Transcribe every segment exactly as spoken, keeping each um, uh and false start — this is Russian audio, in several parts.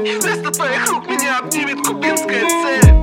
И вместо твоих рук меня обнимет кубинская цепь.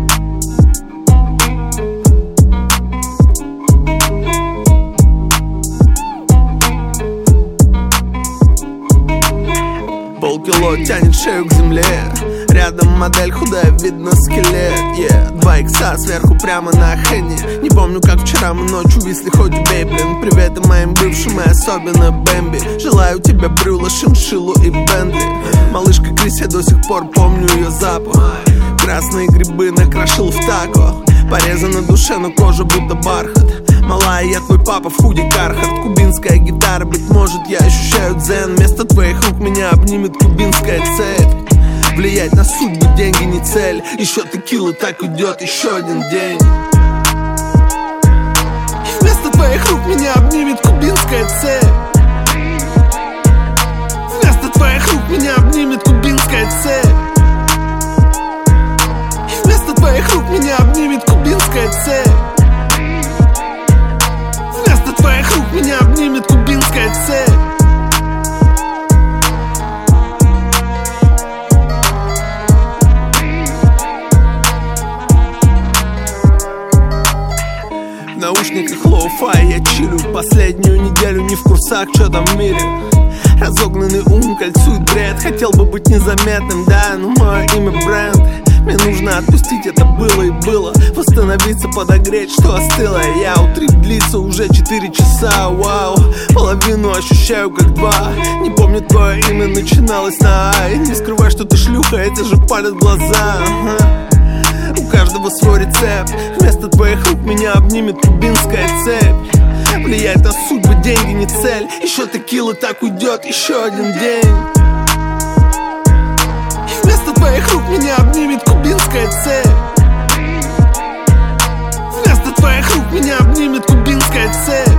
Полкило тянет шею к земле. Рядом модель худая, видно скелет. yeah. Два икса сверху прямо на Хенни. Не помню, как вчера мы ночью висли, хоть убей, блин. Приветы моим бывшим и особенно Бэмби. Желаю тебе брюла, шиншиллу и Бентли. Малышка Крис, я до сих пор помню ее запах. Красные грибы накрошил в тако. Пореза на душе, но кожа будто бархат. Малая, я твой папа в худи Кархарт. Кубинская гитара, быть может, я ощущаю дзен. Вместо твоих рук меня обнимет кубинская цепь. Влиять на судьбу, деньги не цель. Еще текила, так уйдет еще один день. И вместо твоих рук меня обнимет кубинская цепь. Вместо твоих рук меня обнимет кубинская цепь. И вместо твоих рук меня обнимет кубинская цепь. Вместо твоих рук меня обнимет кубинская цепь. В наушниках лоу-фай я чилю. Последнюю неделю не в курсах, что там в мире. Разогнанный ум кольцует бред. Хотел бы быть незаметным, да, но мое имя бренд. Мне нужно отпустить, это было и было. Восстановиться, подогреть, что остыло. Я утри длится уже четыре часа, вау. Половину ощущаю как два. Не помню твое имя, начиналось на А. Не скрывай, что ты шлюха, это же палят глаза. ага. У каждого свой рецепт. Вместо твоих рук меня обнимет кубинская цепь. Влияет на судьбу, деньги не цель. Еще текила, так уйдет еще один день. И вместо твоих рук меня обнимет кубинская цепь. Вместо твоих рук меня обнимет кубинская цепь.